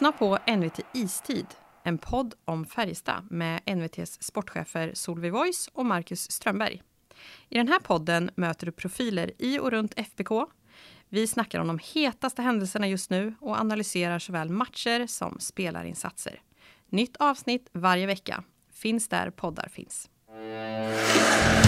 Lyssna på NVT Istid, en podd om Färjestad med NVTs sportchefer Solveig Voice och Marcus Strömberg. I den här podden möter du profiler i och runt FBK. Vi snackar om de hetaste händelserna just nu och analyserar såväl matcher som spelarinsatser. Nytt avsnitt varje vecka. Finns där poddar finns.